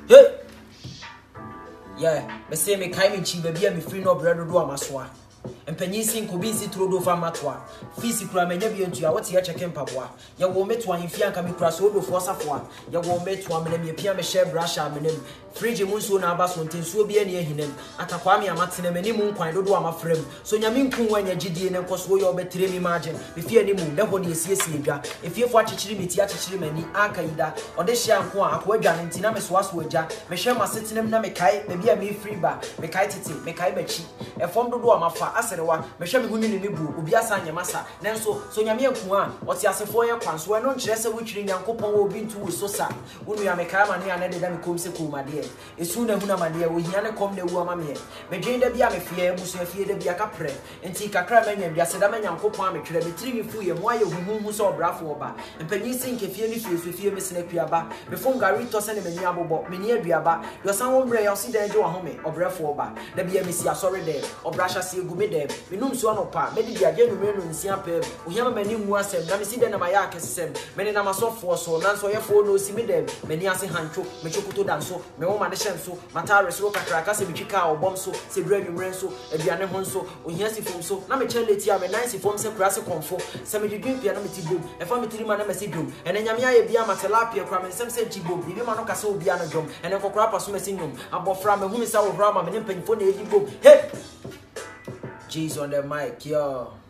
Hey! Yeah, me say me kai me chi baby me free no bread do amasoa. Empanyin ko bi nsi turo do fa matoa. Fees kura manya bi entua wote ya cheke mpaboa. Ya wo meto ahemfia nka me kura so do fo safoa. Ya wo meto amene me pia me share brush amenem. Fridge mu nso na aba so ntensuo bi ani ahinem. Atakwa me amatene mani mu nkwan do do amafrem. So nyame nkun wanya gidie ne nkoso yo betre mi margin. Me fie ani mu da ho ne esiesie dwa. Efiefo akyekiri meti akyekiri mani akaida. Ode hia nko a akwa dwa ne ntina me so aso agya. Me hwe masetenem na me kai baby a me free ba. Me kai tete, me kai bachi. Efom do do amafa aserewa. Me hwe me hunu ne bu obi asa nyamasa. Nenso so nyame nkun a ote asefo ye kwanso no nkyere se wotwiri nyankopon wo bi ntu wo so sa. Wonu ya me kai ma ne ya ne de da me kom se komade. Esu na huna made wo hia ne kom na wu amame. Me dwen da bia me fie ebusu afie da bia kapre. Enti kakra manya bia se da manya nkopon ametwere me tiri mi fu ye mo aye huhu so brafo oba. Empanyi sin ke fie ni fie me sene kuaba. Me fon gari to se ne mani abobo. Me ni aduaba. Yo san wo mbre yo si da je wa home obrafo oba. Da bia me si asore de. Obrasha si egume de. Me num so no pa. Me di bia je no me no nsia pa. O hia mani mu asem. Da me si de na ma ya akesem. Me ne na masofo so nanso ye fo no si me de. Me ni ase hancho. Me chokuto danso. Me wo ma de so matare so kakra ka se bitwika obom so se dra nwumren so aduane ho so ohia si fom so na me cheleti a me nice fom se kura se konfo se me dwedwen pia na me ti bom e fa me tiri ma na me se dwom ene nyame aye bia matelapia kura me nsem se nchi bom bibi ma no ka se obi a no dwom ene kokora pa so me se nyom abofra me hu me sa wo hra ma me ne mpanyfo na edi bom hey Jesus on the mic yo